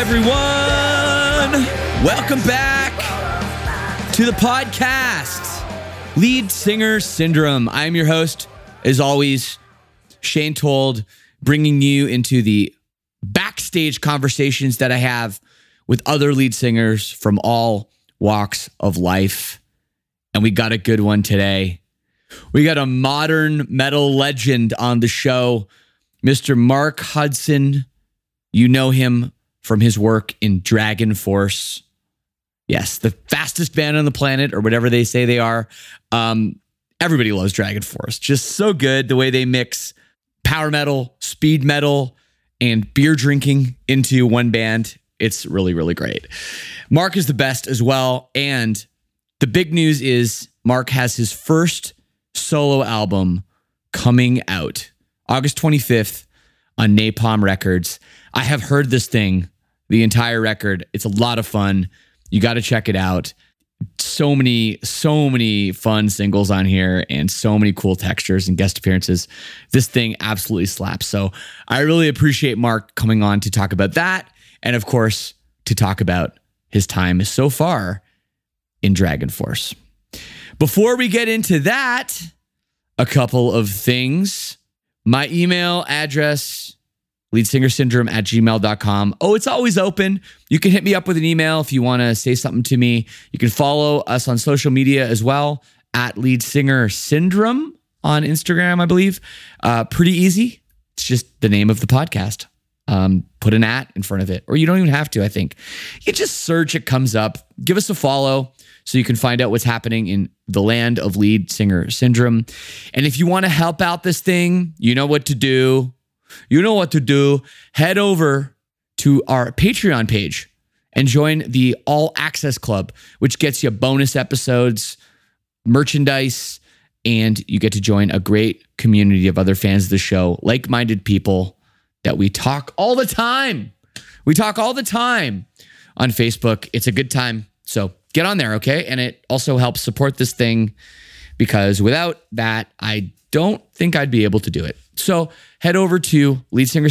everyone. Welcome back to the podcast, Lead Singer Syndrome. I'm your host, as always, Shane Told, bringing you into the backstage conversations that I have with other lead singers from all walks of life. And we got a good one today. We got a modern metal legend on the show, Mr. Mark Hudson. You know him from his work in Dragon Force. Yes, the fastest band on the planet, or whatever they say they are. Everybody loves Dragon Force. Just so good the way they mix power metal, speed metal, and beer drinking into one band. It's really, really great. Mark is the best as well. And the big news is Mark has his first solo album coming out August 25th on Napalm Records. I have heard this thing, the entire record. It's a lot of fun. You got to check it out. So many fun singles on here and so many cool textures and guest appearances. This thing absolutely slaps. So I really appreciate Mark coming on to talk about that. And of course, to talk about his time so far in Dragon Force. Before we get into that, a couple of things. My email address, leadsingersyndrome@gmail.com. Oh, it's always open. You can hit me up with an email if you want to say something to me. You can follow us on social media as well, at Lead Singer Syndrome on Instagram, I believe. Pretty easy. It's just the name of the podcast. Put an @ in front of it, or you don't even have to, I think. You just search, it comes up. Give us a follow so you can find out what's happening in the land of Lead Singer Syndrome. And if you want to help out this thing, you know what to do. Head over to our Patreon page and join the All Access Club, which gets you bonus episodes, merchandise, and you get to join a great community of other fans of the show, like-minded people that we talk all the time. We talk all the time on Facebook. It's a good time. So get on there, okay? And it also helps support this thing, because without that, I don't think I'd be able to do it. So head over to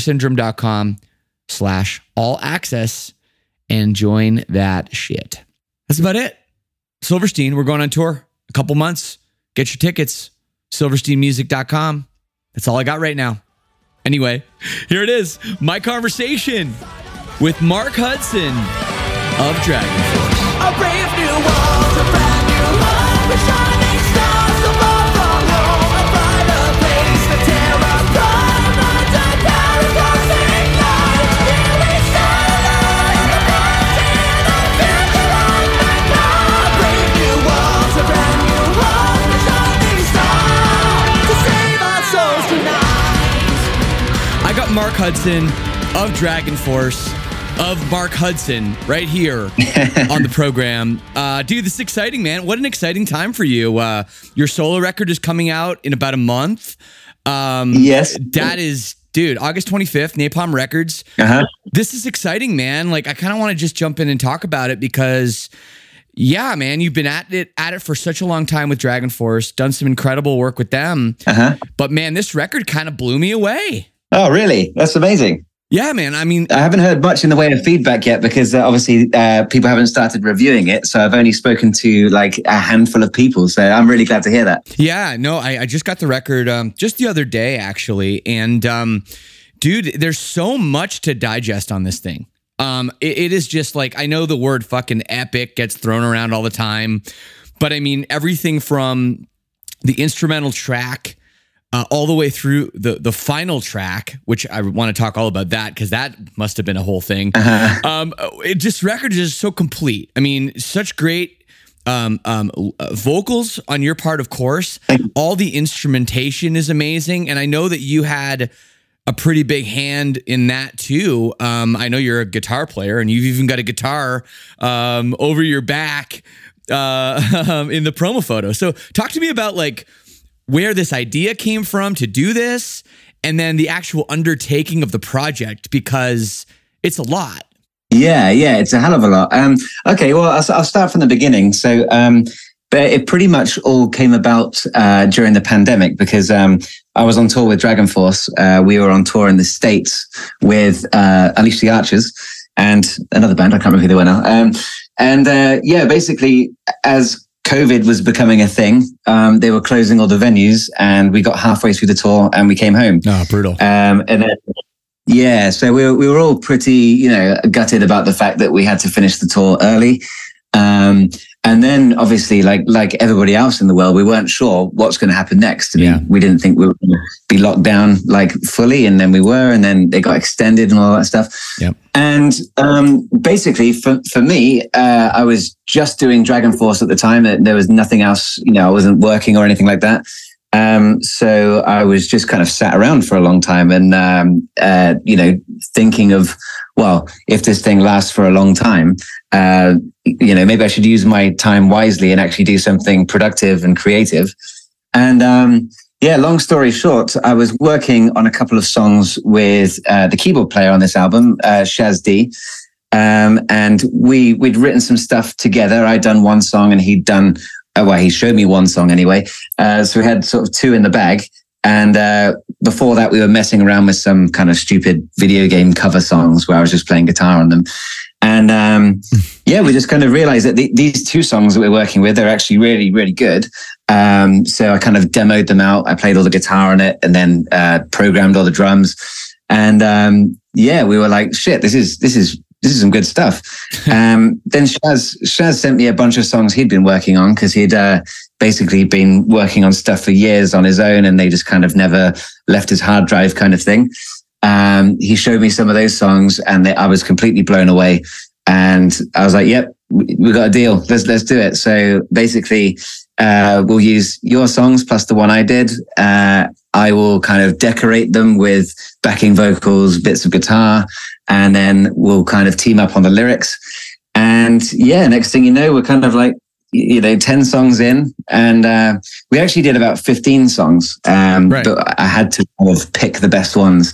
leadsingersyndrome.com/all-access and join that shit. That's about it. Silverstein, we're going on tour a couple months. Get your tickets, silversteinmusic.com. That's all I got right now. Anyway, here it is. My conversation with Mark Hudson of Dragon Force. A brave new world, a brand new home, with shining stars above from home, a brighter place to tear apart, under paralyzing light. Here we stand in the mountain of fear along the cloud. A brave new world, a brand new home, with shining stars to save our souls tonight. I got Mark Hudson of Dragon Force, of Mark Hudson, right here on the program. Dude, this is exciting, man. What an exciting time for you. Your solo record is coming out in about a month. Yes. That is, dude, August 25th, Napalm Records. This is exciting, man. Like, I kind of want to just jump in and talk about it because, yeah, man, you've been at it for such a long time with Dragon Force, done some incredible work with them. But, man, this record kind of blew me away. Oh, really? That's amazing. Yeah, man. I mean, I haven't heard much in the way of feedback yet because obviously people haven't started reviewing it. So I've only spoken to like a handful of people. So I'm really glad to hear that. Yeah, no, I just got the record just the other day, actually. And dude, there's so much to digest on this thing. It is just like, I know the word fucking epic gets thrown around all the time, but I mean, everything from the instrumental track all the way through the final track, which I want to talk all about that because that must have been a whole thing. Record is just so complete. I mean, such great vocals on your part, of course. All the instrumentation is amazing, and I know that you had a pretty big hand in that too. I know you're a guitar player, and you've even got a guitar over your back in the promo photo. So, talk to me about like where this idea came from to do this, and then the actual undertaking of the project, because it's a lot. Yeah, it's a hell of a lot. Okay, well, I'll start from the beginning. So, but it pretty much all came about during the pandemic because I was on tour with Dragon Force. We were on tour in the States with Unleash the Archers. and another band. I can't remember who they were now. Basically, as COVID was becoming a thing, they were closing all the venues, and we got halfway through the tour and we came home. Oh, brutal. And then, yeah, so we were all pretty, gutted about the fact that we had to finish the tour early. And then obviously, like everybody else in the world, we weren't sure what's going to happen next. I mean, we didn't think we were going to be locked down like fully, and then we were, and then they got extended and all that stuff. Yep. And basically, for me, I was just doing Dragon Force at the time. There was nothing else. I wasn't working or anything like that. So I was just kind of sat around for a long time, and thinking of, well, if this thing lasts for a long time, maybe I should use my time wisely and actually do something productive and creative. And long story short, I was working on a couple of songs with the keyboard player on this album, Shaz D. And we'd written some stuff together. I'd done one song and he'd done, he showed me one song anyway. So we had sort of two in the bag. And before that, we were messing around with some kind of stupid video game cover songs where I was just playing guitar on them. And we just kind of realized that these two songs that we're working with are actually really, really good. So I kind of demoed them out. I played all the guitar on it and then programmed all the drums. And we were like, shit, this is some good stuff. Then Shaz sent me a bunch of songs he'd been working on, because he'd basically been working on stuff for years on his own, and they just kind of never left his hard drive, kind of thing. He showed me some of those songs, and I was completely blown away. And I was like, "Yep, we got a deal. Let's do it." So basically, we'll use your songs plus the one I did. I will kind of decorate them with backing vocals, bits of guitar, and then we'll kind of team up on the lyrics. And next thing you know, we're kind of like, 10 songs in, and we actually did about 15 songs. Right. But I had to kind of pick the best ones.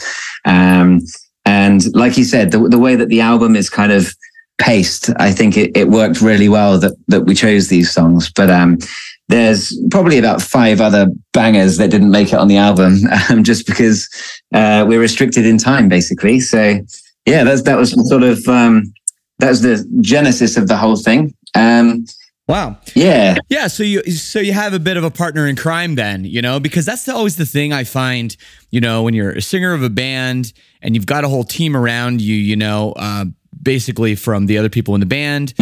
And like you said, the way that the album is kind of paced, I think it worked really well that we chose these songs. But there's probably about 5 other bangers that didn't make it on the album, just because we're restricted in time, basically. So that was sort of that was the genesis of the whole thing. Wow. Yeah. Yeah. So you have a bit of a partner in crime then, because that's always the thing I find, when you're a singer of a band and you've got a whole team around you, basically from the other people in the band,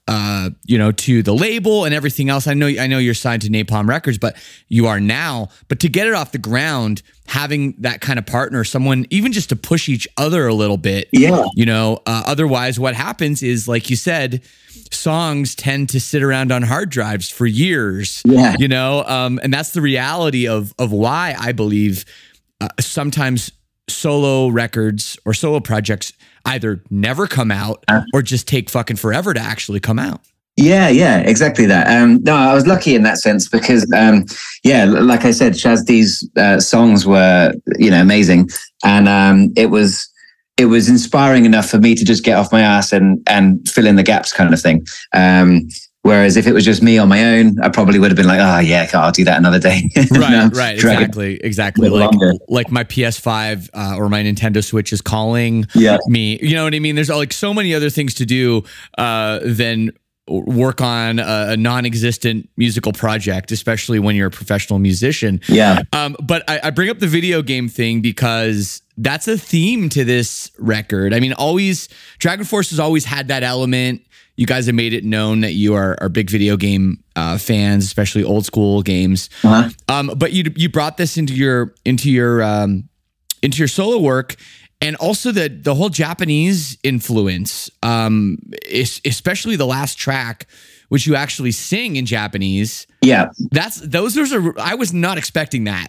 to the label and everything else. I know you're signed to Napalm Records, but you are now. But to get it off the ground, having that kind of partner, someone even just to push each other a little bit, otherwise what happens is, like you said, songs tend to sit around on hard drives for years, and that's the reality of why I believe sometimes solo records or solo projects either never come out or just take fucking forever to actually come out. Yeah, exactly that. No, I was lucky in that sense because, like I said, Shaz D's songs were, amazing, and it was inspiring enough for me to just get off my ass and fill in the gaps, kind of thing. Whereas if it was just me on my own, I probably would have been like, I'll do that another day. Right, exactly. Like my PS5 or my Nintendo Switch is calling me. You know what I mean? There's like so many other things to do than work on a non-existent musical project, especially when you're a professional musician. Yeah. But I bring up the video game thing because that's a theme to this record. I mean, Dragon Force has always had that element. You guys have made it known that you are big video game fans, especially old school games. Uh-huh. But you brought this into your solo work, and also the whole Japanese influence, especially the last track, which you actually sing in Japanese. Yeah, those are. I was not expecting that.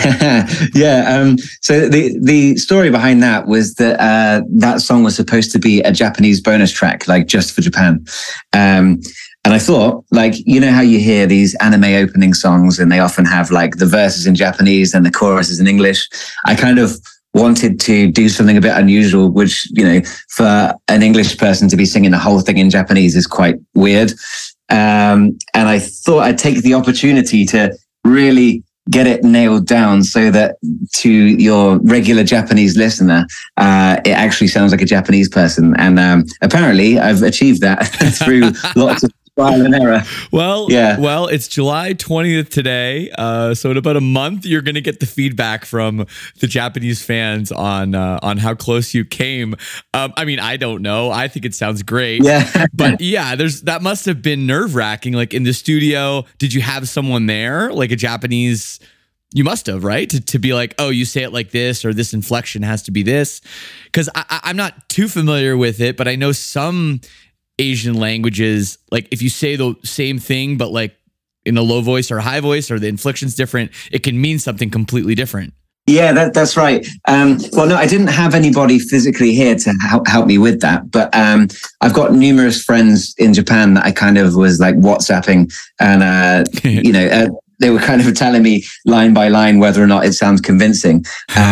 So the story behind that was that that song was supposed to be a Japanese bonus track, like just for Japan. And I thought, like, how you hear these anime opening songs and they often have like the verses in Japanese and the chorus is in English. I kind of wanted to do something a bit unusual, which, for an English person to be singing the whole thing in Japanese is quite weird. And I thought I'd take the opportunity to really get it nailed down so that to your regular Japanese listener, it actually sounds like a Japanese person. And apparently I've achieved that through lots of trial and error. Well, it's July 20th today. So in about a month, you're going to get the feedback from the Japanese fans on how close you came. I mean, I don't know. I think it sounds great. Yeah. But yeah, that must have been nerve wracking. Like in the studio, did you have someone there, like a Japanese? You must have, right? To be like, oh, you say it like this, or this inflection has to be this. Because I'm not too familiar with it, but I know some Asian languages, like if you say the same thing, but like in a low voice or a high voice, or the inflection's different, it can mean something completely different. Yeah, that's right. Well, no, I didn't have anybody physically here to help me with that, but I've got numerous friends in Japan that I kind of was like WhatsApping, and they were kind of telling me line by line whether or not it sounds convincing.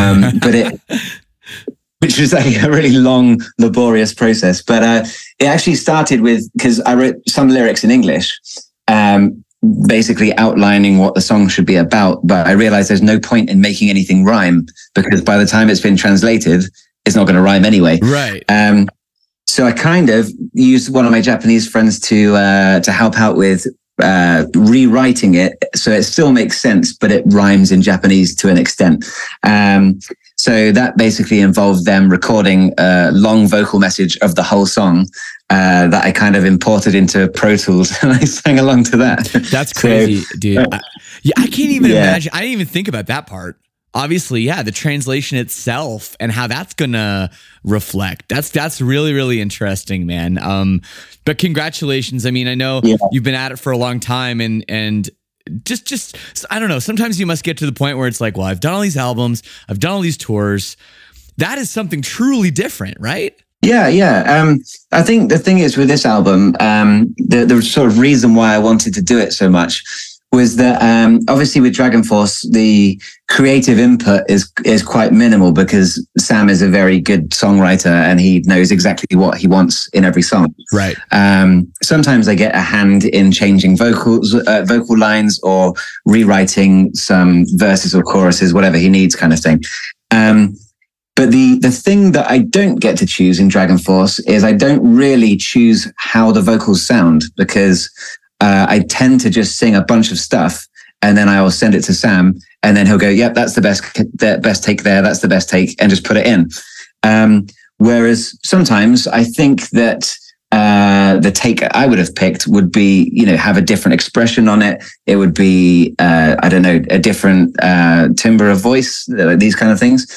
Which was like a really long, laborious process. But it actually started with, because I wrote some lyrics in English, basically outlining what the song should be about. But I realized there's no point in making anything rhyme, because by the time it's been translated, it's not going to rhyme anyway. Right. So I kind of used one of my Japanese friends to help out with rewriting it so it still makes sense, but it rhymes in Japanese to an extent. So that basically involved them recording a long vocal message of the whole song that I kind of imported into Pro Tools, and I sang along to that. That's crazy, dude. I can't even imagine. I didn't even think about that part. Obviously, yeah, the translation itself and how that's gonna reflect. That's really, really interesting, man. But congratulations. I mean, I know you've been at it for a long time, and just I don't know. Sometimes you must get to the point where it's like, well, I've done all these albums, I've done all these tours. That is something truly different, right? Yeah. I think the thing is with this album, the sort of reason why I wanted to do it so much was that obviously with Dragon Force, the creative input is quite minimal, because Sam is a very good songwriter and he knows exactly what he wants in every song. Right. Sometimes I get a hand in changing vocal lines, or rewriting some verses or choruses, whatever he needs, kind of thing. But the thing that I don't get to choose in Dragon Force is I don't really choose how the vocals sound, because I tend to just sing a bunch of stuff, and then I will send it to Sam, and then he'll go, yep, that's the best take there. That's the best take, and just put it in. Whereas sometimes I think that the take I would have picked would be, have a different expression on it. It would be, I don't know, a different timbre of voice, these kind of things.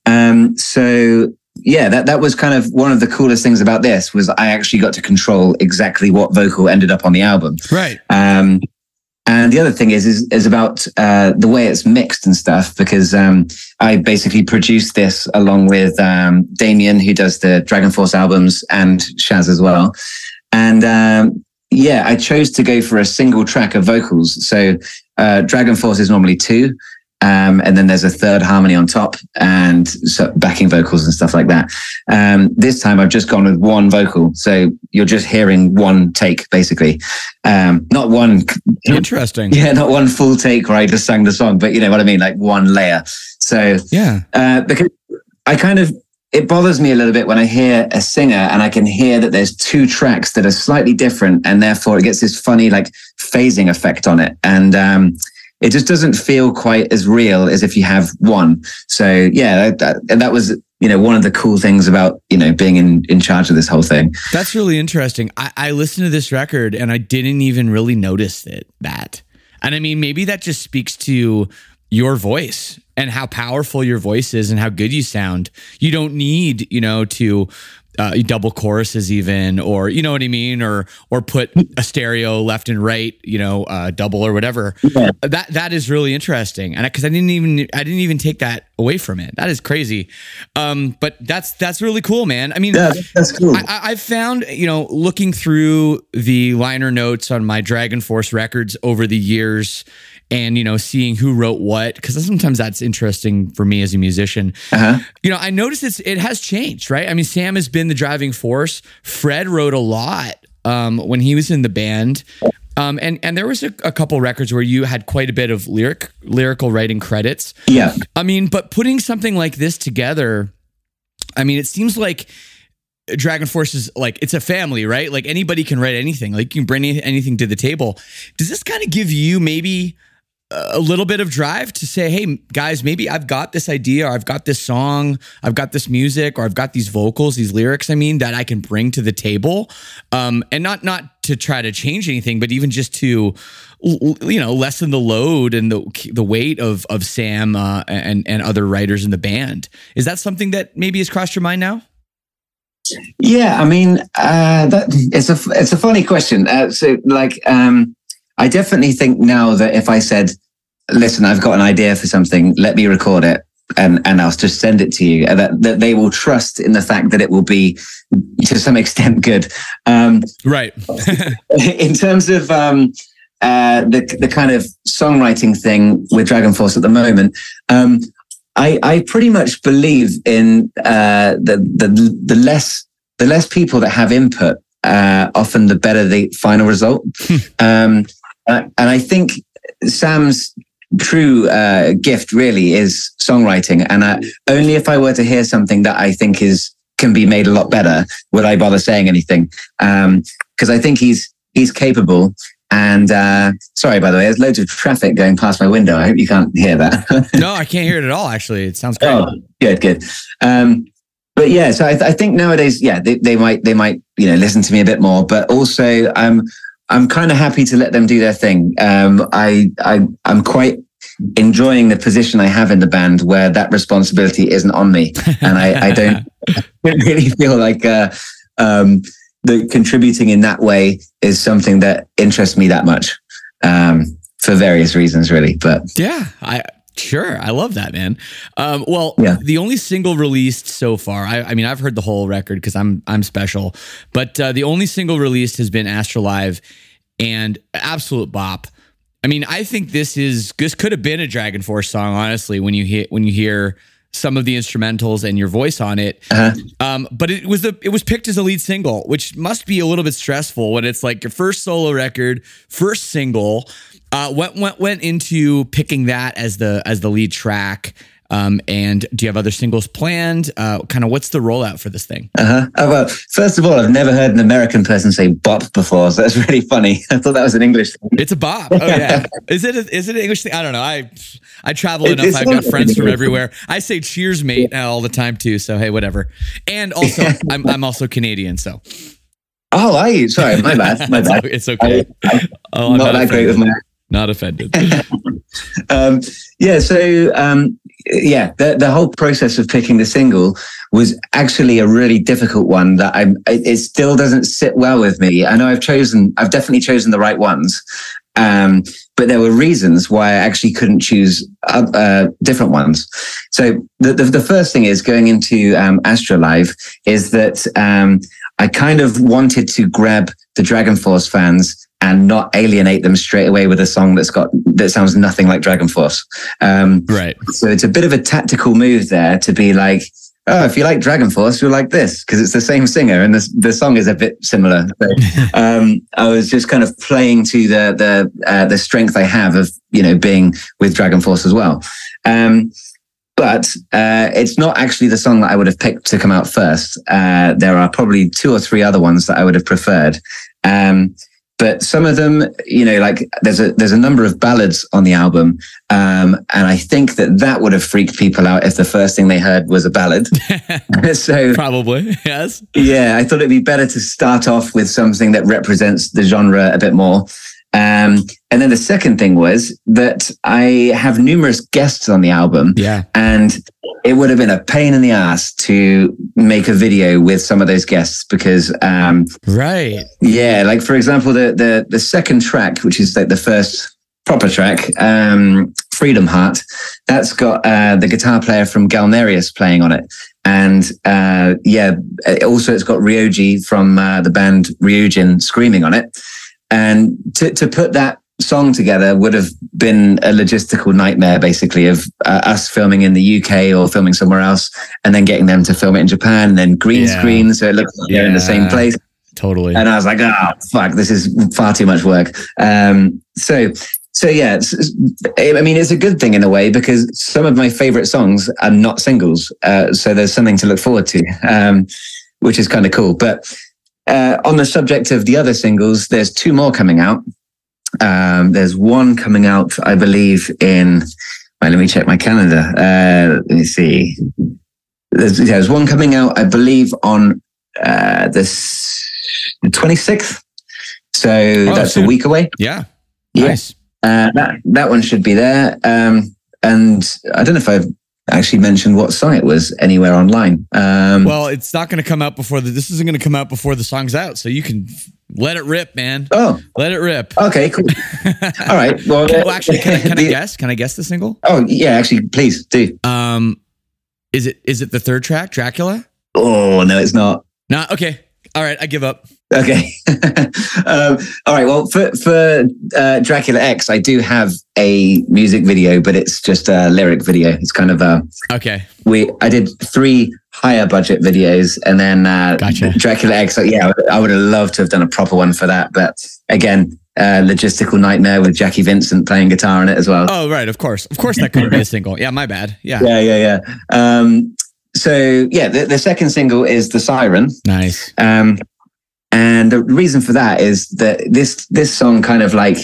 So yeah, that was kind of one of the coolest things about this, was I actually got to control exactly what vocal ended up on the album. Right. And the other thing is about the way it's mixed and stuff, because I basically produced this along with Damien, who does the Dragon Force albums, and Shaz as well. And I chose to go for a single track of vocals. So Dragon Force is normally 2. And then there's a third harmony on top, and so backing vocals and stuff like that. This time I've just gone with one vocal. So you're just hearing one take, basically. Not one. Interesting. Yeah, not one full take where I just sang the song, but you know what I mean? Like one layer. So yeah, because it bothers me a little bit when I hear a singer and I can hear that there's 2 tracks that are slightly different, and therefore it gets this funny like phasing effect on it. And, it just doesn't feel quite as real as if you have one. So yeah, that was, one of the cool things about, being in charge of this whole thing. That's really interesting. I listened to this record and I didn't even really notice that. And I mean, maybe that just speaks to your voice and how powerful your voice is and how good you sound. You don't need, to double choruses even, or you know what I mean, or put a stereo left and right, double or whatever. Yeah. That is really interesting, and because I didn't even take that away from it. That is crazy, but that's really cool, man. I mean, yeah, that's cool. I've found, looking through the liner notes on my Dragon Force records over the years, and seeing who wrote what, because sometimes that's interesting for me as a musician. Uh-huh. I noticed it has changed, right? I mean, Sam has been the driving force. Fred wrote a lot when he was in the band. And there was a couple records where you had quite a bit of lyrical writing credits. Yeah. I mean, but putting something like this together, I mean, it seems like DragonForce is like, it's a family, right? Like anybody can write anything. Like you can bring anything to the table. Does this kind of give you maybe a little bit of drive to say, hey guys, maybe I've got this idea, or I've got this song, I've got this music, or I've got these vocals, these lyrics, I mean, that I can bring to the table. And not to try to change anything, but even just to, lessen the load and the weight of Sam and other writers in the band. Is that something that maybe has crossed your mind now? Yeah, I mean, it's a funny question. I definitely think now that if I said, listen, I've got an idea for something, let me record it and I'll just send it to you, that they will trust in the fact that it will be to some extent good. Right. In terms of the kind of songwriting thing with DragonForce at the moment, I pretty much believe in the less people that have input, often the better the final result. And I think Sam's true gift really is songwriting. And only if I were to hear something that I think can be made a lot better would I bother saying anything. Because I think he's capable. And sorry, by the way, there's loads of traffic going past my window. I hope you can't hear that. No, I can't hear it at all. Actually, it sounds great. Oh, good. But yeah, so I think nowadays, yeah, they might listen to me a bit more. But also, I'm kind of happy to let them do their thing. I'm quite enjoying the position I have in the band where that responsibility isn't on me, and I don't really feel like the contributing in that way is something that interests me that much, for various reasons, really. But yeah, Sure. I love that, man. The only single released so far, I mean, I've heard the whole record because I'm special, but the only single released has been Astralive, and absolute bop. I mean, I think this could have been a DragonForce song, honestly, when you hear some of the instrumentals and your voice on it. But it was picked as a lead single, which must be a little bit stressful when it's like your first solo record, first single. Went into picking that as the lead track. And do you have other singles planned? Kind of what's the rollout for this thing? Well, first of all, I've never heard an American person say bop before, so that's really funny. I thought that was an English thing. It's a bop. Oh yeah. Is it an English thing? I don't know. I travel enough. I've got friends from everywhere. I say cheers, mate, all the time too. So hey, whatever. And also, I'm also Canadian, so. Oh, are you? Sorry, my bad. My bad. It's okay. I'm not that great with my. Not offended. The whole process of picking the single was actually a really difficult one that it still doesn't sit well with me. I know I've definitely chosen the right ones. But there were reasons why I actually couldn't choose different ones. So the first thing is going into Astralive is that I kind of wanted to grab the DragonForce fans and not alienate them straight away with a song that sounds nothing like DragonForce. Right. So it's a bit of a tactical move there to be like, oh, if you like DragonForce, you'll like this because it's the same singer and the song is a bit similar. So, I was just kind of playing to the strength I have of being with DragonForce as well. But it's not actually the song that I would have picked to come out first. There are probably 2 or 3 other ones that I would have preferred. But some of them, there's a number of ballads on the album. And I think that would have freaked people out if the first thing they heard was a ballad. So probably, yes. Yeah, I thought it'd be better to start off with something that represents the genre a bit more. And then the second thing was that I have numerous guests on the album. Yeah. And it would have been a pain in the ass to make a video with some of those guests because, right. Yeah. Like for example, the second track, which is like the first proper track, Freedom Heart, that's got, the guitar player from Galnerius playing on it. And, also it's got Ryoji from, the band Ryujin screaming on it. And to put that song together would have been a logistical nightmare, basically, of us filming in the UK or filming somewhere else, and then getting them to film it in Japan, and then green screen, so it looks like they're in the same place. Totally. And I was like, oh, fuck, this is far too much work. So yeah, I mean, it's a good thing in a way because some of my favorite songs are not singles. So there's something to look forward to, which is kind of cool. But on the subject of the other singles, there's 2 more coming out. There's one coming out, I believe, in, well, let me check my calendar. Let me see. There's one coming out, I believe, on the 26th. So that's a week away. Yeah. Nice. That one should be there. And I don't know if I've actually mentioned what song it was anywhere online. Well, it's not going to come out before this isn't going to come out before the song's out. So you can let it rip, man. Oh, let it rip. Okay, cool. All right. Well, actually, can I guess? Can I guess the single? Oh yeah, actually, please do. Is it the 3rd track, Dracula? Oh no, it's not. No. Okay. All right. I give up. Okay. All right. Well, for Dracula X, I do have a music video, but it's just a lyric video. It's kind of okay. I did 3 higher budget videos, and then gotcha. Dracula X. Yeah, I would have loved to have done a proper one for that, but again, logistical nightmare with Jackie Vincent playing guitar in it as well. Oh, right. Of course, that couldn't be a single. Yeah, my bad. Yeah. Yeah. So yeah, the second single is The Siren. Nice. And the reason for that is that this song kind of like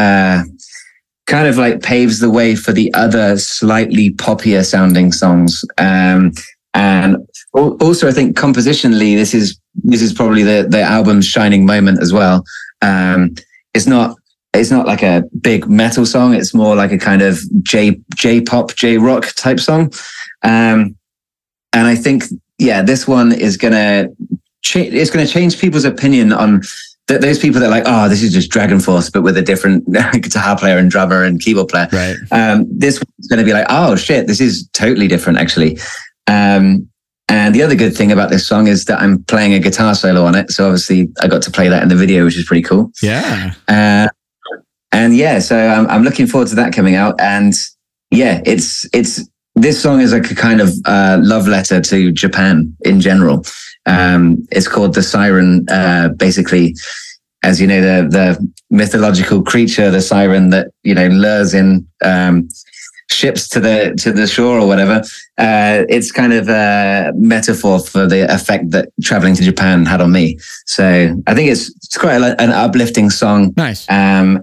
paves the way for the other slightly poppier sounding songs. And also I think compositionally, this is probably the album's shining moment as well. It's not like a big metal song. It's more like a kind of J-pop, J-rock type song. And I think, yeah, this one is it's going to change people's opinion on those people that are like, oh, this is just Dragon Force, but with a different guitar player and drummer and keyboard player. Right. This one's going to be like, oh shit, this is totally different actually. And the other good thing about this song is that I'm playing a guitar solo on it. So obviously I got to play that in the video, which is pretty cool. Yeah. And yeah, so I'm looking forward to that coming out. And yeah, it's this song is like a kind of love letter to Japan in general. It's called The Siren, basically, as you know, the mythological creature, the siren that, lures in ships to the shore or whatever. It's kind of a metaphor for the effect that traveling to Japan had on me. So I think it's quite an uplifting song. Nice. And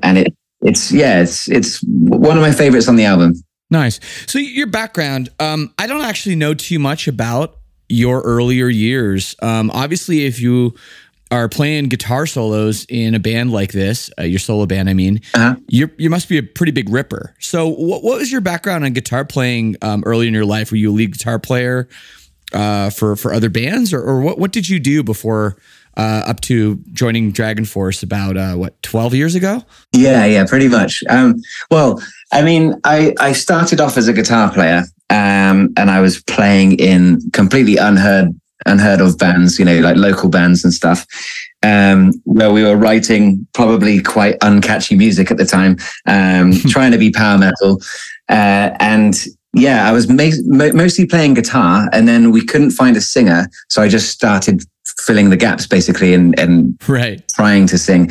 it's one of my favorites on the album. Nice. So your background, I don't actually know too much about your earlier years. Obviously, if you are playing guitar solos in a band like this, your solo band, I mean, you must be a pretty big ripper. So what was your background on guitar playing early in your life? Were you a lead guitar player for other bands, or what did you do before up to joining Dragon Force about 12 years ago? Yeah, pretty much. Well, I mean, I started off as a guitar player, and I was playing in completely unheard of bands, like local bands and stuff, where we were writing probably quite uncatchy music at the time, trying to be power metal. And yeah, I was mostly playing guitar, and then we couldn't find a singer. So I just started filling the gaps basically and right. trying to sing.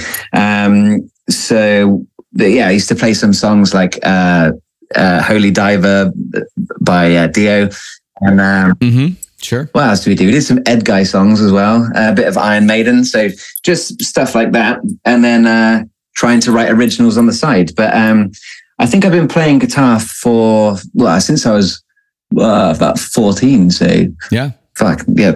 I used to play some songs like Holy Diver by Dio. And sure. What else did we do? We did some Ed Guy songs as well, a bit of Iron Maiden. So just stuff like that. And then trying to write originals on the side. But I think I've been playing guitar since I was about 14. So yeah. Fuck yeah,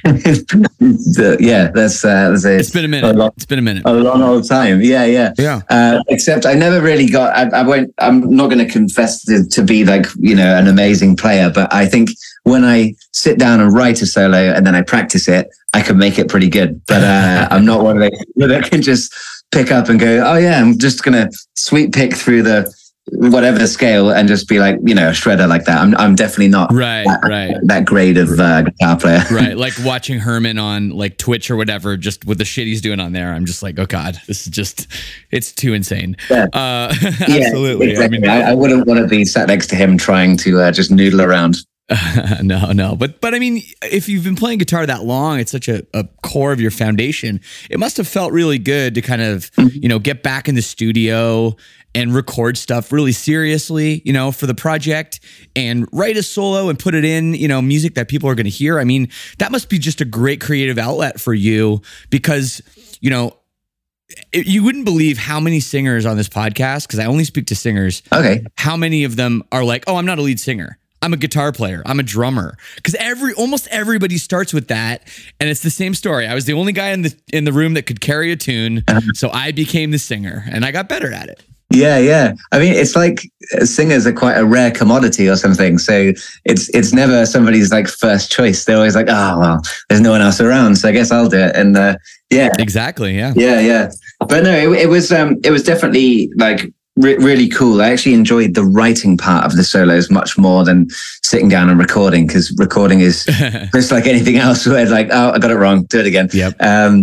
that's it's been a minute. It's been a minute. A long old time. Yeah. Except I never really got. I'm not going to confess to be like an amazing player, but I think when I sit down and write a solo and then I practice it, I can make it pretty good. But I'm not one of those that can just pick up and go, oh yeah, I'm just going to sweep pick through the whatever scale and just be like, a shredder like that. I'm definitely not that grade of guitar player. Right. Like watching Herman on like Twitch or whatever, just with the shit he's doing on there. I'm just like, oh God, this is just, it's too insane. Yeah. Absolutely. Exactly. I wouldn't want to be sat next to him trying to just noodle around. No. But I mean, if you've been playing guitar that long, it's such a core of your foundation. It must have felt really good to kind of, get back in the studio and record stuff really seriously, for the project and write a solo and put it in, music that people are going to hear. I mean, that must be just a great creative outlet for you because, you wouldn't believe how many singers on this podcast, because I only speak to singers. Okay. How many of them are like, oh, I'm not a lead singer. I'm a guitar player. I'm a drummer. Because almost everybody starts with that, and it's the same story. I was the only guy in the room that could carry a tune, so I became the singer, and I got better at it. Yeah. I mean, it's like singers are quite a rare commodity or something. So it's never somebody's like first choice. They're always like, oh well, there's no one else around, so I guess I'll do it. And yeah, exactly. Yeah. But no, it was definitely like really cool. I actually enjoyed the writing part of the solos much more than sitting down and recording, because recording is just like anything else where like, oh, I got it wrong, do it again. Yep.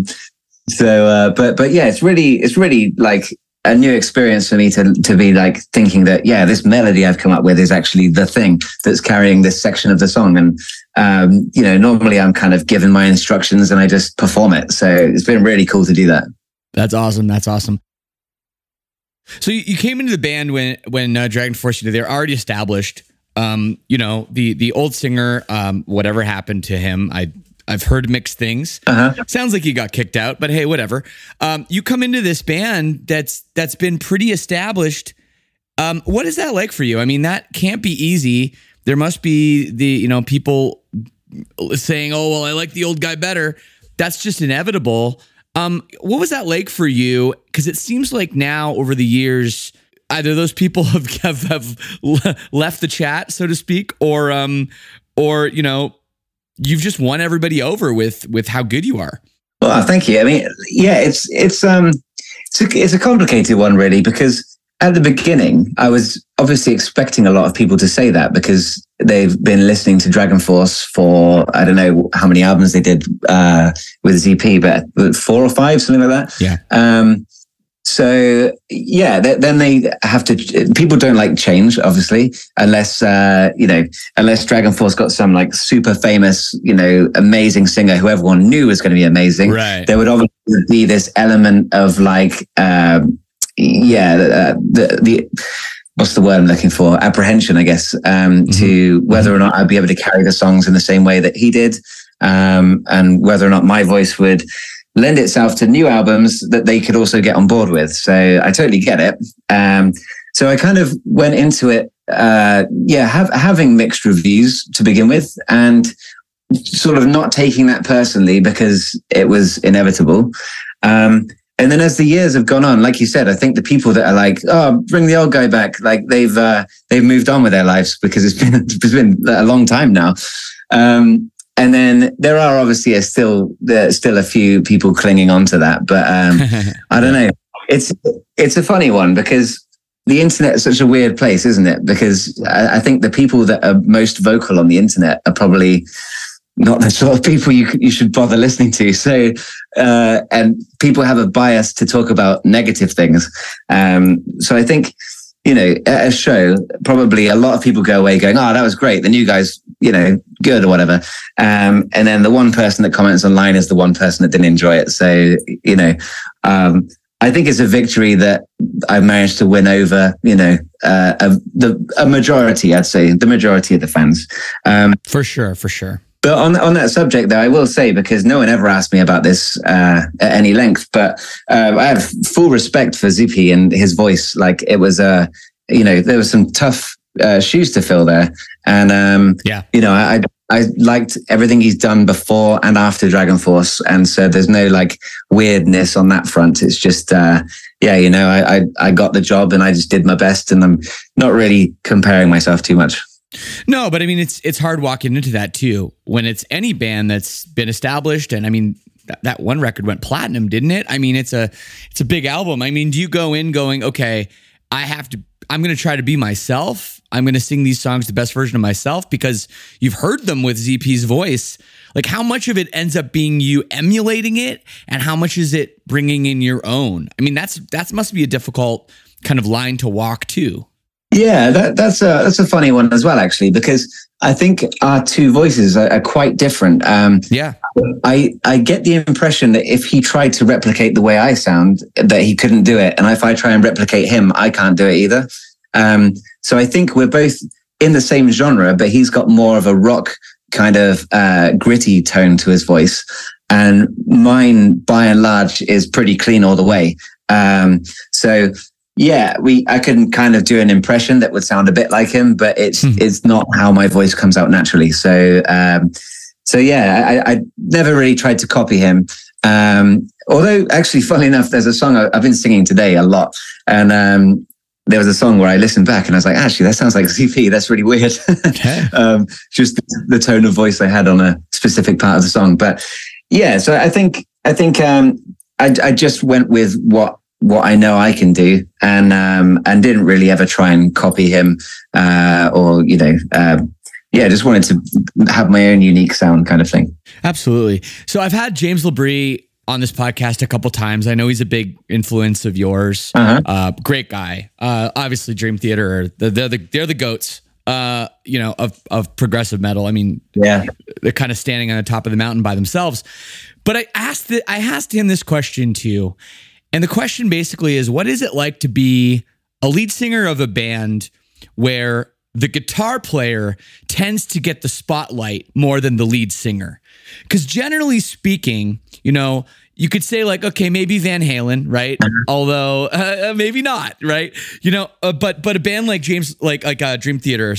But yeah, it's really like a new experience for me to be like thinking that, yeah, this melody I've come up with is actually the thing that's carrying this section of the song. And, normally I'm kind of given my instructions and I just perform it. So it's been really cool to do that. That's awesome. So you came into the band when Dragon Force, they're already established. The old singer, whatever happened to him, I've heard mixed things. Sounds like he got kicked out, but hey, whatever. You come into this band that's been pretty established. What is that like for you? I mean, that can't be easy. There must be the people saying, "Oh, well, I like the old guy better." That's just inevitable. What was that like for you? Because it seems like now over the years, either those people have left the chat, so to speak, or you've just won everybody over with how good you are. Well, thank you. I mean, yeah, it's a complicated one really, because at the beginning I was obviously expecting a lot of people to say that, because they've been listening to Dragon Force for, I don't know how many albums they did with ZP, but 4 or 5, something like that. Yeah. So yeah, then they have to. People don't like change, obviously, unless Dragon Force got some like super famous, amazing singer who everyone knew was going to be amazing. Right. There would obviously be this element of like, the what's the word I'm looking for? Apprehension, I guess, to whether or not I'd be able to carry the songs in the same way that he did, and whether or not my voice would lend itself to new albums that they could also get on board with. So I totally get it. So I kind of went into it, having mixed reviews to begin with, and sort of not taking that personally because it was inevitable. And then as the years have gone on, like you said, I think the people that are like, "Oh, bring the old guy back," like they've moved on with their lives, because it's been a long time now. And then there are obviously still a few people clinging on to that, but I don't know. It's a funny one, because the internet is such a weird place, isn't it? Because I think the people that are most vocal on the internet are probably not the sort of people you should bother listening to. So, and people have a bias to talk about negative things. So I think, at a show, probably a lot of people go away going, "Oh, that was great. The new guy's, good," or whatever. And then the one person that comments online is the one person that didn't enjoy it. So, I think it's a victory that I managed to win over, a majority, I'd say, the majority of the fans. For sure. But on that subject, though, I will say, because no one ever asked me about this at any length, but I have full respect for Zippy and his voice. Like, it was, there was some tough shoes to fill there. And, I liked everything he's done before and after Dragon Force. And so there's no like weirdness on that front. It's just, I got the job and I just did my best, and I'm not really comparing myself too much. No, but I mean, it's hard walking into that too, when it's any band that's been established. And I mean, that one record went platinum, didn't it? I mean, it's a big album. I mean, do you go in going, okay, I'm going to try to be myself. I'm going to sing these songs the best version of myself, because you've heard them with ZP's voice. Like, how much of it ends up being you emulating it, and how much is it bringing in your own? I mean, that must be a difficult kind of line to walk too. Yeah, that's a funny one as well, actually, because I think our two voices are quite different. Yeah. I get the impression that if he tried to replicate the way I sound, that he couldn't do it, and if I try and replicate him, I can't do it either. So I think we're both in the same genre, but he's got more of a rock kind of gritty tone to his voice, and mine, by and large, is pretty clean all the way. So yeah, I can kind of do an impression that would sound a bit like him, but it's not how my voice comes out naturally. So yeah, I never really tried to copy him. Although actually, funnily enough, there's a song I've been singing today a lot, and there was a song where I listened back and I was like, actually, that sounds like ZP. That's really weird. Okay. Just the tone of voice I had on a specific part of the song. But yeah, so I think I just went with what I know I can do, and didn't really ever try and copy him, or just wanted to have my own unique sound, kind of thing. Absolutely. So I've had James LaBrie on this podcast a couple times. I know he's a big influence of yours. Great guy. Obviously, Dream Theater, they're the goats. Of progressive metal. I mean, yeah, they're kind of standing on the top of the mountain by themselves. But I asked him this question too, and the question basically is, what is it like to be a lead singer of a band where the guitar player tends to get the spotlight more than the lead singer? Because generally speaking, you could say like, okay, maybe Van Halen, right? Although maybe not, right? But a band like Dream Theater,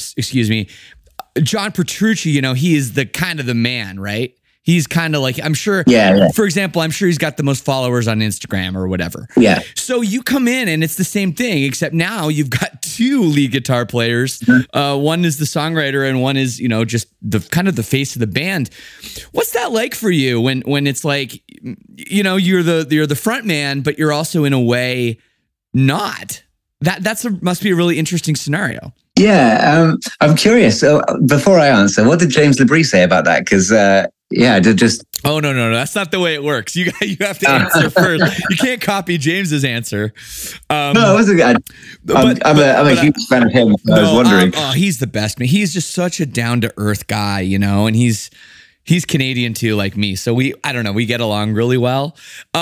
John Petrucci, he is the kind of the man, right? He's kind of like, I'm sure, for example, I'm sure he's got the most followers on Instagram or whatever. Yeah. So you come in and it's the same thing, except now you've got two lead guitar players. One is the songwriter and one is, just the kind of the face of the band. What's that like for you when it's like, you're the front man, but you're also in a way not? Must be a really interesting scenario. Yeah. I'm curious. So before I answer, what did James LaBrie say about that? Because, just. Oh, no. That's not the way it works. You have to answer first. You can't copy James's answer. No, I wasn't. I'm a huge fan of him. So I was wondering. He's the best, man. He's just such a down to earth guy, and he's Canadian too, like me. So we get along really well.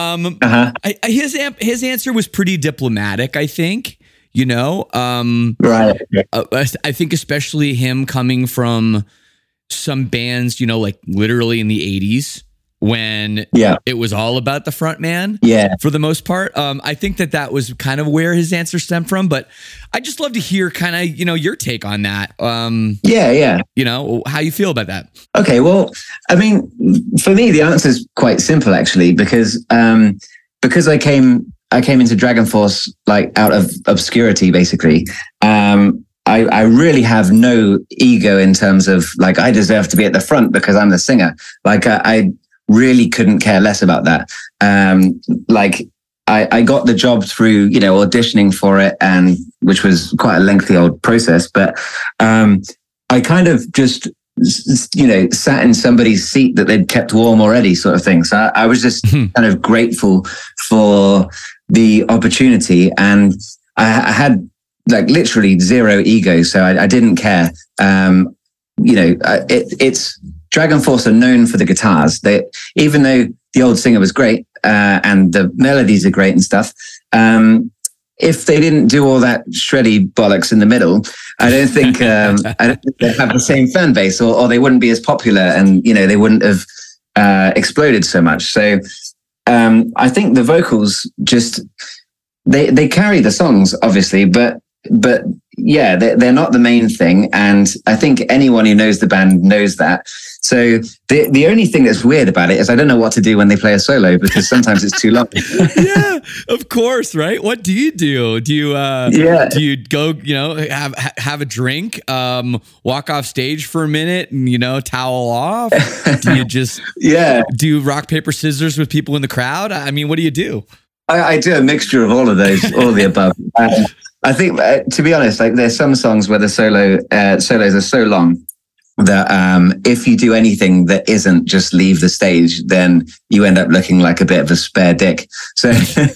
His answer was pretty diplomatic, I think. Right. I think especially him coming from some bands, like literally in the 80s when it was all about the front man for the most part. I think that was kind of where his answer stemmed from, but I just love to hear kind of, your take on that. How you feel about that. Okay. Well, I mean, for me, the answer is quite simple actually, because I came into Dragon Force like out of obscurity, basically. I really have no ego in terms of like, I deserve to be at the front because I'm the singer. Like I really couldn't care less about that. I got the job through, auditioning for it, and which was quite a lengthy old process, but I kind of just, sat in somebody's seat that they'd kept warm already, sort of thing. So I was just kind of grateful for the opportunity, and I had like literally zero ego, so I didn't care. It's Dragon Force are known for the guitars. Even though the old singer was great and the melodies are great and stuff, if they didn't do all that shreddy bollocks in the middle, I don't think they'd have the same fan base, or they wouldn't be as popular, and they wouldn't have exploded so much. So I think the vocals just they carry the songs, obviously, but yeah, they're not the main thing, and I think anyone who knows the band knows that. So the only thing that's weird about it is I don't know what to do when they play a solo, because sometimes it's too long. Yeah, of course, right? What do you do? Do you do you go, have a drink, walk off stage for a minute and towel off? Do you just do rock, paper, scissors with people in the crowd? I mean, what do you do? I do a mixture of all of those, all of the above. I think, to be honest, like there's some songs where the solos are so long that if you do anything that isn't just leave the stage, then you end up looking like a bit of a spare dick. So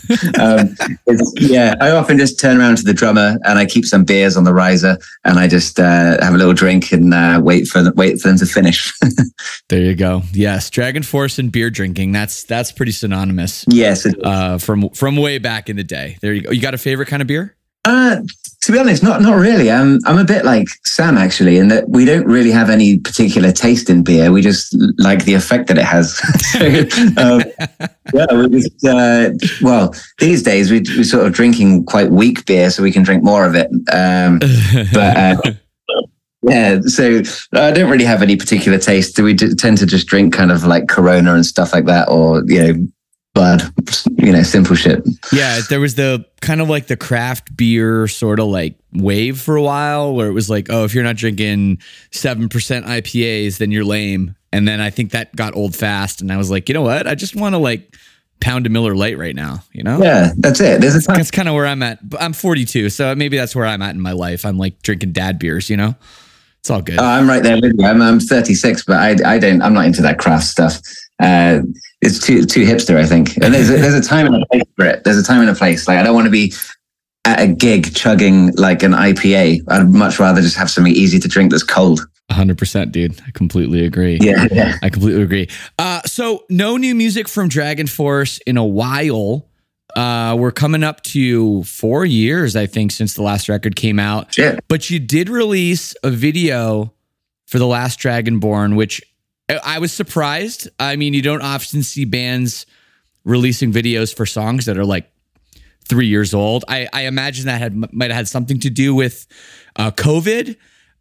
I often just turn around to the drummer and I keep some beers on the riser and I just have a little drink and wait for them to finish. There you go. Yes, Dragon Force and beer drinking. That's pretty synonymous. Yes, from way back in the day. There you go. You got a favorite kind of beer? To be honest, not really. I'm a bit like Sam actually, in that we don't really have any particular taste in beer. We just like the effect that it has. These days we're sort of drinking quite weak beer, so we can drink more of it. So I don't really have any particular taste. We tend to just drink kind of like Corona and stuff like that, or Bud, simple shit. Yeah, there was the kind of like the craft beer sort of like wave for a while where it was like, oh, if you're not drinking 7% IPAs, then you're lame. And then I think that got old fast. And I was like, you know what? I just want to like pound a Miller Lite right now, Yeah, that's it. That's kind of where I'm at. I'm 42, so maybe that's where I'm at in my life. I'm like drinking dad beers, It's all good. I'm right there with you. I'm 36, but I'm not into that craft stuff. It's too hipster, I think. And there's a time and a place for it. There's a time and a place. Like I don't want to be at a gig chugging like an IPA. I'd much rather just have something easy to drink that's cold. 100%, dude. I completely agree. Yeah. I completely agree. So no new music from Dragon Force in a while. We're coming up to 4 years, I think, since the last record came out. Yeah. But you did release a video for The Last Dragonborn, which I was surprised. I mean, you don't often see bands releasing videos for songs that are like 3 years old. I imagine that might have had something to do with COVID.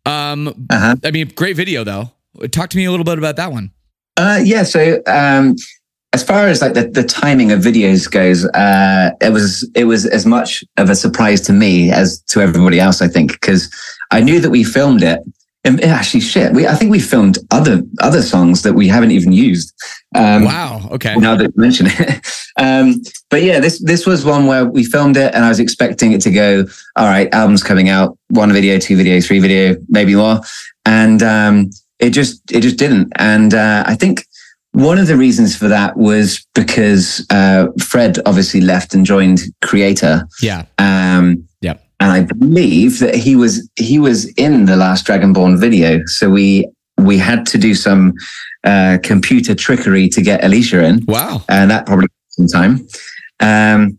I mean, great video though. Talk to me a little bit about that one. So as far as like the timing of videos goes, it was as much of a surprise to me as to everybody else, I think, because I knew that we filmed it. And actually, I think we filmed other songs that we haven't even used. Wow. Okay. Now that you mention it. But yeah, this was one where we filmed it and I was expecting it to go, all right, album's coming out, 1 video, 2 video, 3 video, maybe more. And it just didn't. And I think one of the reasons for that was because Fred obviously left and joined Creator. Yeah. And I believe that he was in the last Dragonborn video. So we had to do some computer trickery to get Alicia in. Wow. And that probably took some time.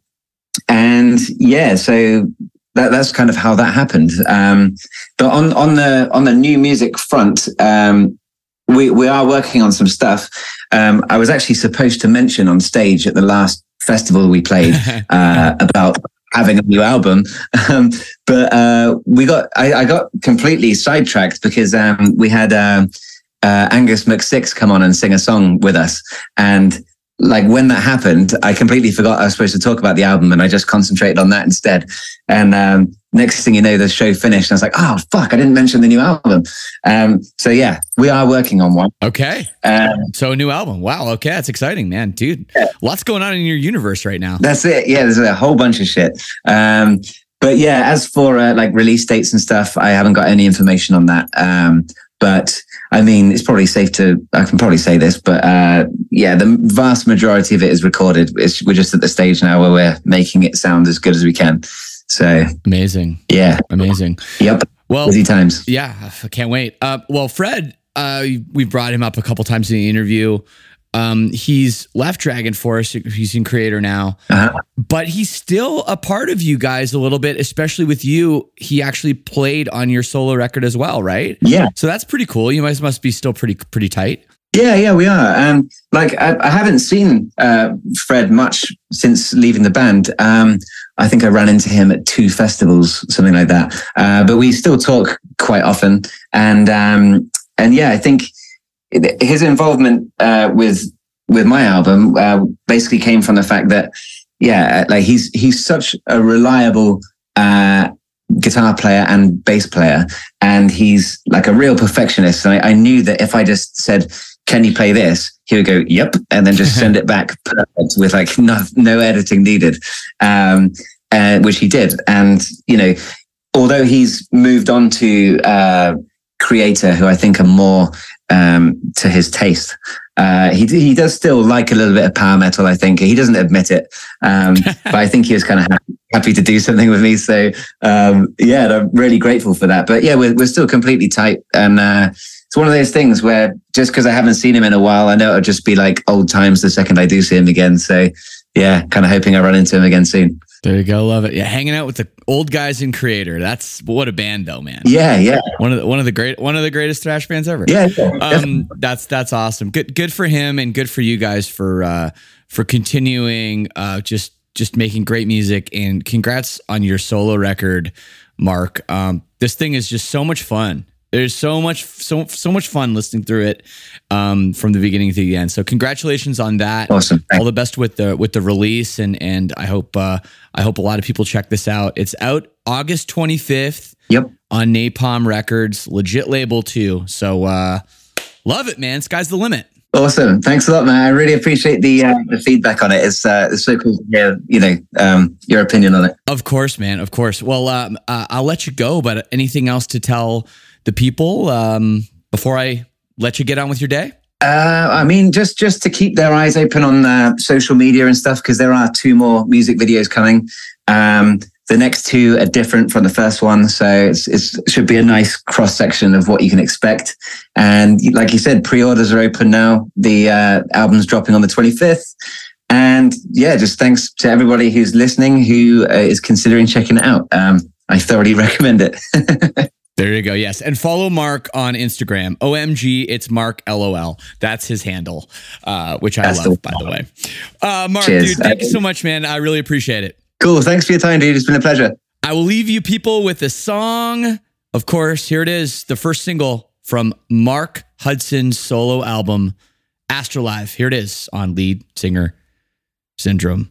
So that's kind of how that happened. But on the new music front, we are working on some stuff. I was actually supposed to mention on stage at the last festival we played about having a new album. But I got completely sidetracked because we had Angus McSix come on and sing a song with us. And like when that happened, I completely forgot I was supposed to talk about the album and I just concentrated on that instead. And next thing you know, the show finished. And I was like, oh, fuck, I didn't mention the new album. So yeah, we are working on one. Okay. So a new album. Wow. Okay. That's exciting, man. Dude, lots going on in your universe right now. That's it. Yeah, there's a whole bunch of shit. But yeah, as for like release dates and stuff, I haven't got any information on that. But I mean, it's probably safe I can probably say this, but yeah, the vast majority of it is recorded. We're just at the stage now where we're making it sound as good as we can. So amazing. Yeah. Amazing. Yep. Well, busy times. Yeah. I can't wait. Well, Fred, we brought him up a couple times in the interview. He's left Dragon Force. He's in Creator now, but he's still a part of you guys a little bit, especially with you. He actually played on your solo record as well, right? Yeah. So that's pretty cool. You guys must be still pretty tight. Yeah, we are. Like I haven't seen Fred much since leaving the band. I think I ran into him at 2 festivals, something like that. But we still talk quite often. And yeah, I think his involvement with my album basically came from the fact that, yeah, like he's such a reliable guitar player and bass player, and he's like a real perfectionist. And I knew that if I just said, "Can you play this?" he would go, "Yep," and then just send it back perfect with like no editing needed, which he did. And although he's moved on to creator who I think are more to his taste. He does still like a little bit of power metal. I think he doesn't admit it, but I think he was kind of happy to do something with me. So yeah, and I'm really grateful for that. But yeah, we're still completely tight, and it's one of those things where just because I haven't seen him in a while, I know it'll just be like old times the second I do see him again. So yeah, kind of hoping I run into him again soon. There you go. Love it. Yeah. Hanging out with the old guys in Creator. That's what a band though, man. Yeah. Yeah. One of the greatest thrash bands ever. Yeah. That's awesome. Good for him, and good for you guys for continuing, just making great music, and congrats on your solo record, Mark. This thing is just so much fun. There's so much fun listening through it from the beginning to the end. So congratulations on that. Awesome. Thanks. All the best with the release, and I hope a lot of people check this out. It's out August 25th. Yep. On Napalm Records, legit label too. So love it, man. Sky's the limit. Awesome. Thanks a lot, man. I really appreciate the feedback on it. It's so cool to hear, your opinion on it. Of course, man. Of course. Well, I'll let you go, but anything else to tell the people before I let you get on with your day? I mean, just to keep their eyes open on social media and stuff, because there are 2 more music videos coming. The next 2 are different from the first one, so it should be a nice cross section of what you can expect. And like you said, pre-orders are open now. The album's dropping on the 25th. And yeah, just thanks to everybody who's listening, who is considering checking it out. I thoroughly recommend it. There you go. Yes. And follow Mark on Instagram. OMG, it's Mark LOL. That's his handle, which I love, by the way. Mark, Cheers. Dude, thank you so much, man. I really appreciate it. Cool. Thanks for your time, dude. It's been a pleasure. I will leave you people with a song. Of course, here it is. The first single from Mark Hudson's solo album, Astralife. Here it is on Lead Singer Syndrome.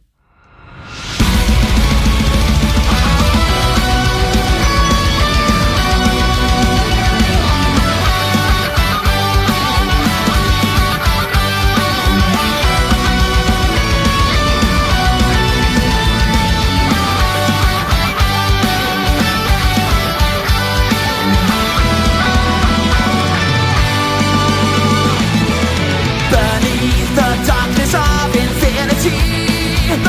Beneath the darkness of infinity,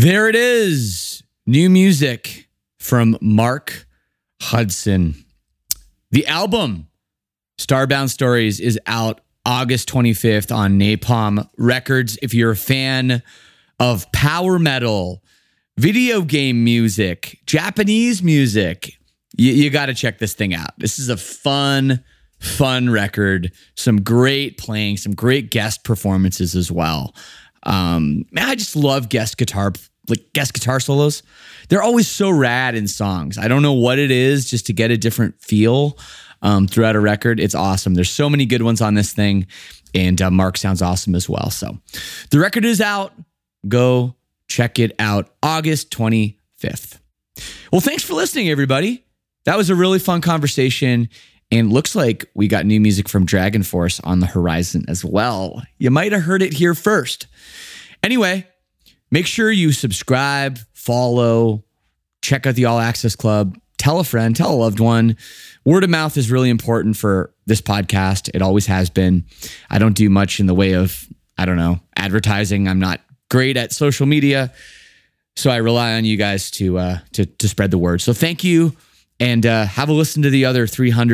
There it is. New music from Mark Hudson. The album Starbound Stories is out August 25th on Napalm Records. If you're a fan of power metal, video game music, Japanese music, you got to check this thing out. This is a fun record. Some great playing, some great guest performances as well. Man, I just love guest guitar solos. They're always so rad in songs. I don't know what it is, just to get a different feel throughout a record. It's awesome. There's so many good ones on this thing, and Mark sounds awesome as well. So the record is out. Go check it out August 25th. Well, thanks for listening, everybody. That was a really fun conversation, and looks like we got new music from Dragon Force on the horizon as well. You might have heard it here first. Anyway, make sure you subscribe, follow, check out the All Access Club, tell a friend, tell a loved one. Word of mouth is really important for this podcast. It always has been. I don't do much in the way of, advertising. I'm not great at social media, so I rely on you guys to spread the word. So thank you, and have a listen to the other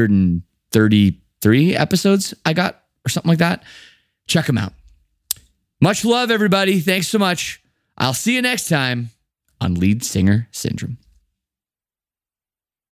333 episodes I got, or something like that. Check them out. Much love, everybody. Thanks so much. I'll see you next time on Lead Singer Syndrome.